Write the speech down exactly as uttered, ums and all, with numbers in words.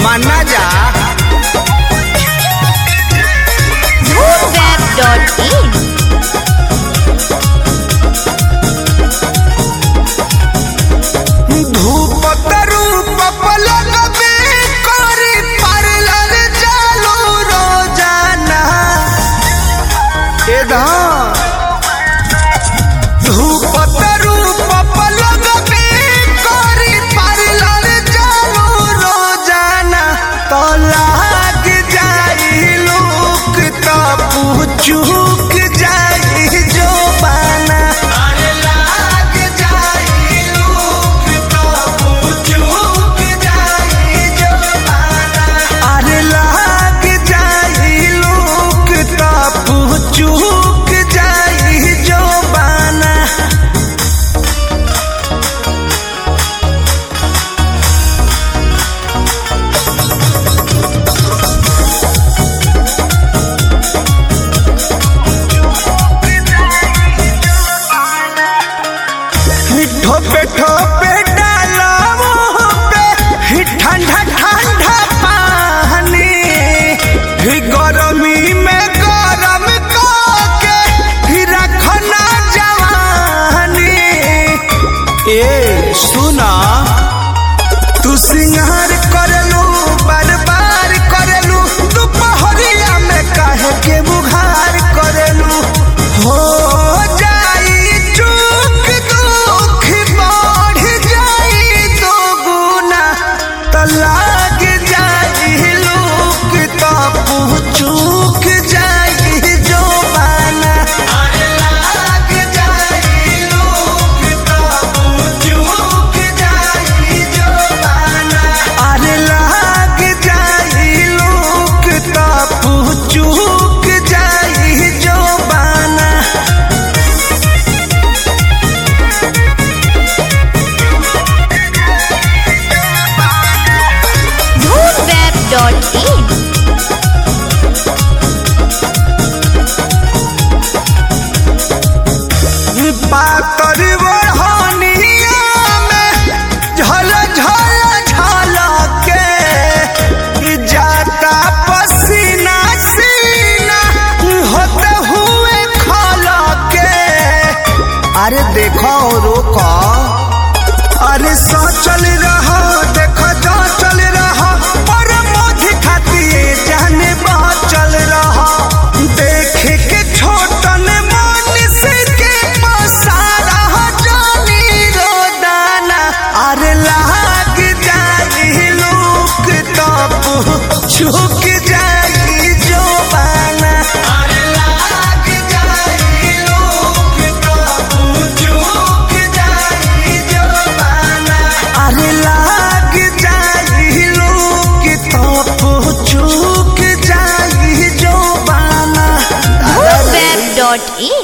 माना जा Moonweb dot in धूप तरूप पलक में कोरी पार्लर चालू रोजाना एदा धूप तरूप पलक में कोरी पार्लर चालू रोजाना तो लाग जाई लोग तो पूछूक जाई जो बाना अरे लाग जाई लोग तो पूछूक जाई जो बाना अरे लाग जाई लोग तो पूछूक जाई जो बाना ठोपे ठोपे डाला मुँह पे ही ठंडा ठंडा पानी ही गरमी में गरम करके ही रखना जवानी ए सुना तू सिंगार करलू बार बार करलू दोपहरिया में काहे के बुघार करलू हो जाई चूक दुख बढ़ जाई दो गुना त लाग जाई लोग तो पूछूक जाई जो बाना अरे लाग जाई लोग तो पूछूक जाई जो बाना अरे लाग जाई लोग तो पूछूक जाई जो बाना Moonweb dot in पातर बढ़निया में झल झल झल के जाता पसीना सीना होते हुए खल के अरे देखो रोको अरे सोचल रहो देखो जो चल रहो पर मोधी खाती जाने चल रहो देख के छोटन मानिस के पसारा जानी रोदाना अरे लाग जाई लोग तो छुक जाई जो बाना अरे लाग जाई लोग तो छुक जाई जो बाना अरे लाग जाई लोग तो छुक जाई जो बाना Moonweb dot in